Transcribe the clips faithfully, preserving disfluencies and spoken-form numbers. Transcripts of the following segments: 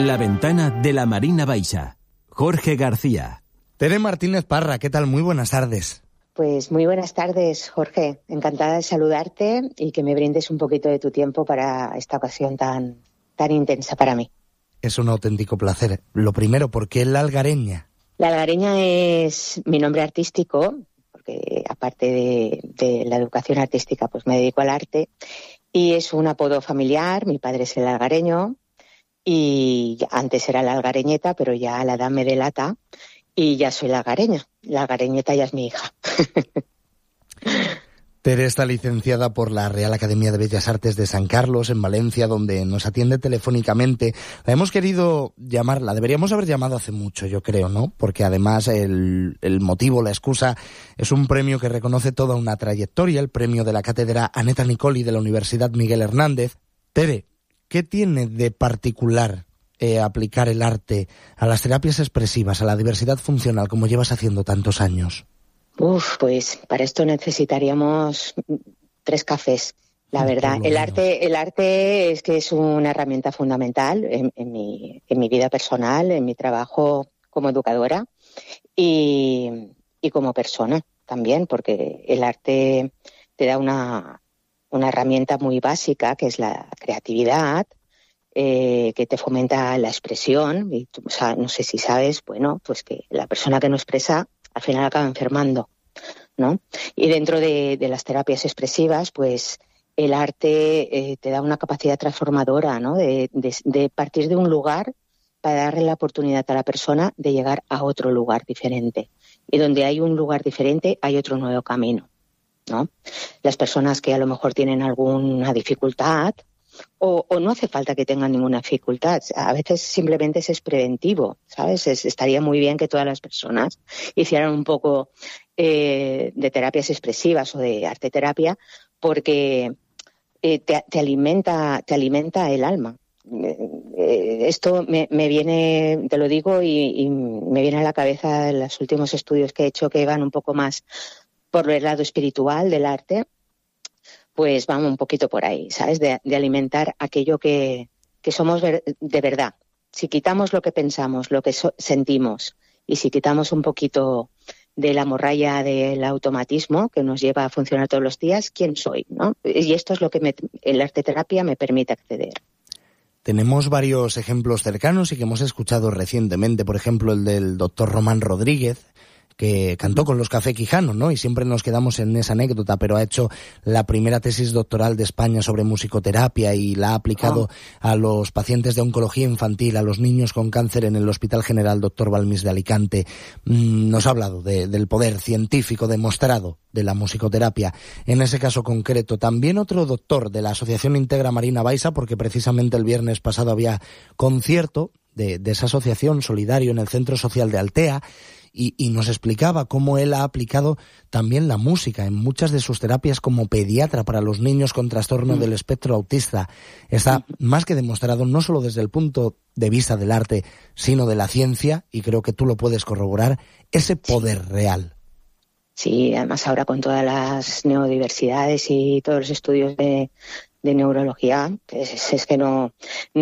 La ventana de la Marina Baixa. Jorge García. Tere Martínez Parra, ¿qué tal? Muy buenas tardes. Pues muy buenas tardes, Jorge. Encantada de saludarte y que me brindes un poquito de tu tiempo para esta ocasión tan, tan intensa para mí. Es un auténtico placer. Lo primero, ¿por qué La Algareña? La Algareña es mi nombre artístico, porque aparte de, de la educación artística, pues me dedico al arte, y es un apodo familiar. Mi padre es el algareño, y antes era la algareñeta, pero ya la edad me delata, y ya soy la algareña. La algareñeta ya es mi hija. Tere está licenciada por la Real Academia de Bellas Artes de San Carlos, en Valencia, donde nos atiende telefónicamente. La hemos querido llamar, la deberíamos haber llamado hace mucho, yo creo, ¿no? Porque además el, el motivo, la excusa, es un premio que reconoce toda una trayectoria, el premio de la cátedra Aneta Nicoli de la Universidad Miguel Hernández. Tere, ¿qué tiene de particular eh, aplicar el arte a las terapias expresivas, a la diversidad funcional, como llevas haciendo tantos años? Uf, pues para esto necesitaríamos tres cafés, la verdad. El arte, el arte es que es una herramienta fundamental en, en, mi, en mi vida personal, en mi trabajo como educadora y, y como persona también, porque el arte te da una, una herramienta muy básica, que es la creatividad, eh, que te fomenta la expresión. Y tú, o sea, no sé si sabes, bueno, pues que la persona que no expresa al final acaba enfermando, ¿no? Y dentro de, de las terapias expresivas, pues el arte eh, te da una capacidad transformadora, ¿no? De, de, de partir de un lugar para darle la oportunidad a la persona de llegar a otro lugar diferente. Y donde hay un lugar diferente, hay otro nuevo camino, ¿no? Las personas que a lo mejor tienen alguna dificultad, O, o no hace falta que tengan ninguna dificultad. A veces simplemente es preventivo, ¿sabes? Es, estaría muy bien que todas las personas hicieran un poco eh, de terapias expresivas o de arte terapia, porque eh, te, te alimenta, te alimenta el alma. Eh, esto me, me viene, te lo digo, y, y me viene a la cabeza los últimos estudios que he hecho, que van un poco más por el lado espiritual del arte. Pues vamos un poquito por ahí, ¿sabes? De, de alimentar aquello que, que somos ver, de verdad. Si quitamos lo que pensamos, lo que so, sentimos, y si quitamos un poquito de la morralla del automatismo que nos lleva a funcionar todos los días, ¿quién soy, no? Y esto es lo que me, el arte terapia me permite acceder. Tenemos varios ejemplos cercanos y que hemos escuchado recientemente, por ejemplo, el del doctor Román Rodríguez, que cantó con los Café Quijano, ¿no? Y siempre nos quedamos en esa anécdota, pero ha hecho la primera tesis doctoral de España sobre musicoterapia y la ha aplicado oh. a los pacientes de oncología infantil, a los niños con cáncer en el Hospital General doctor Balmis de Alicante. Mm, nos ha hablado de, del poder científico demostrado de la musicoterapia. En ese caso concreto, también otro doctor de la Asociación Integra Marina Baixa, porque precisamente el viernes pasado había concierto de, de esa asociación solidario en el Centro Social de Altea, Y, y nos explicaba cómo él ha aplicado también la música en muchas de sus terapias como pediatra para los niños con trastorno mm. del espectro autista. Está mm. más que demostrado, no solo desde el punto de vista del arte, sino de la ciencia, y creo que tú lo puedes corroborar, ese poder sí. real. Sí, además ahora con todas las neurodiversidades y todos los estudios de, de neurología, es, es que no,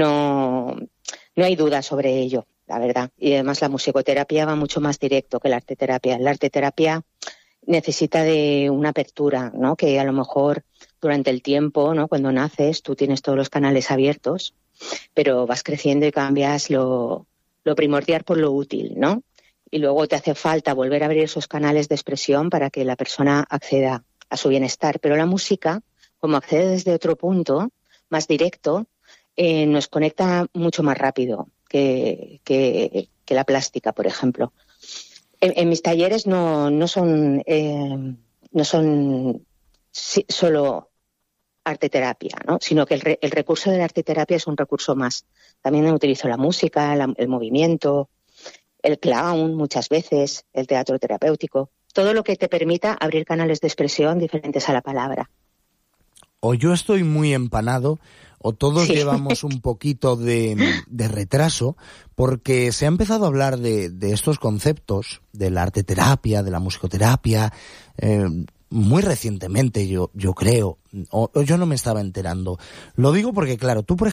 no, no hay duda sobre ello, la verdad. Y además la musicoterapia va mucho más directo que la arteterapia. La arteterapia necesita de una apertura, ¿no? Que a lo mejor durante el tiempo, ¿no? Cuando naces, tú tienes todos los canales abiertos, pero vas creciendo y cambias lo, lo primordial por lo útil, ¿no? Y luego te hace falta volver a abrir esos canales de expresión para que la persona acceda a su bienestar. Pero la música, como accede desde otro punto, más directo, eh, nos conecta mucho más rápido que, que, que la plástica, por ejemplo. En, en mis talleres no, no son, eh, no son si, solo arteterapia, ¿no? Sino que el, re, el recurso de la arteterapia es un recurso más. También utilizo la música, la, el movimiento, el clown muchas veces, el teatro terapéutico, todo lo que te permita abrir canales de expresión diferentes a la palabra. O yo estoy muy empanado, o todos sí. llevamos un poquito de, de retraso, porque se ha empezado a hablar de, de estos conceptos, de la arteterapia, de la musicoterapia, eh, muy recientemente, yo, yo creo, o, o yo no me estaba enterando. Lo digo porque, claro, tú, por